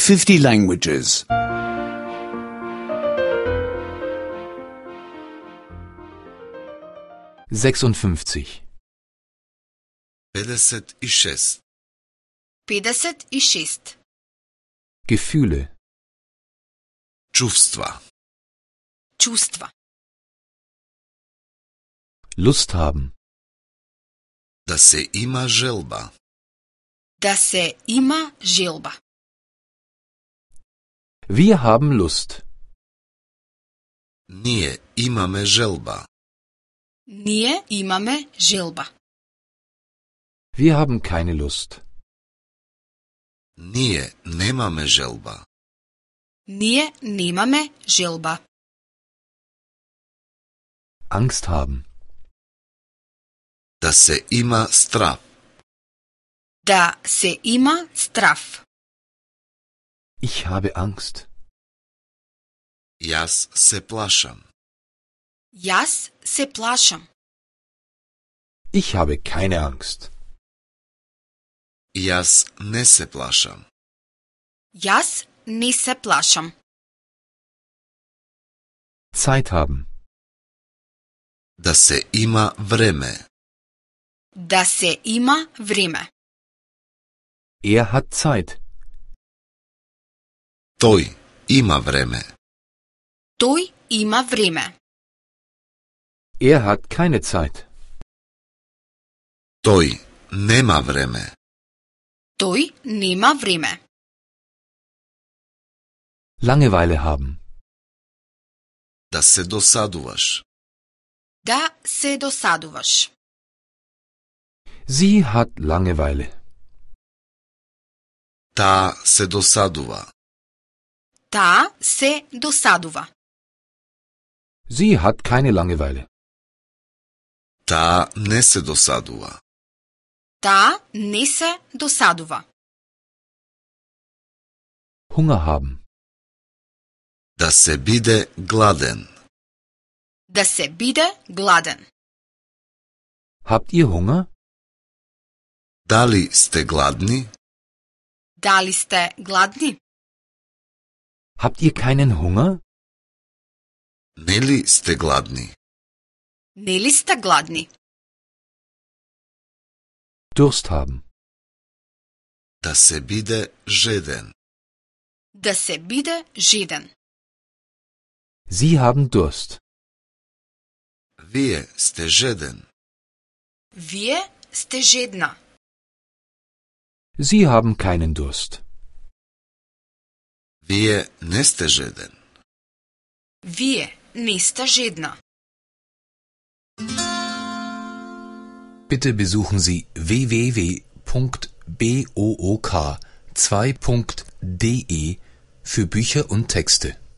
50 languages. 56. 56. 56. Gefühle. Чувства. Чувства. Lust haben. Да се има желба. Да се има желба. Wir haben Lust. Ние имаме желба. Ние имаме желба. Wir haben keine Lust. Ние немаме желба. Ние немаме желба. Angst haben. Да се има страх. Да се има страх. Ich habe Angst. Јас се плашам. Јас се плашам. Ich habe keine Angst. Јас не се плашам. Јас не се плашам. Zeit haben. Да се има време. Да се има време. Er hat Zeit. Тој има време. Тој има време. Er hat keine Zeit. Тој нема време. Тој нема време. Langeweile haben. Да се досадуваш. Да се досадуваш. Sie hat Langeweile. Таа се досадува. Таа се досадува. Sie hat keine Langeweile. Таа не се досадува. Таа не се досадува. Hunger haben. Да се биде гладен. Да се биде гладен. Habt ihr Hunger? Дали сте гладни? Дали сте гладни? Habt ihr keinen Hunger? Нели сте гладни? Нели сте гладни? Durst haben. Да се биде жеден. Да се биде жеден. Sie haben Durst. Вие сте жеден. Вие сте жедна. Sie haben keinen Durst. Вие не сте жеден. Вие не сте жедна. Bitte besuchen Sie www.book2.de für Bücher und Texte.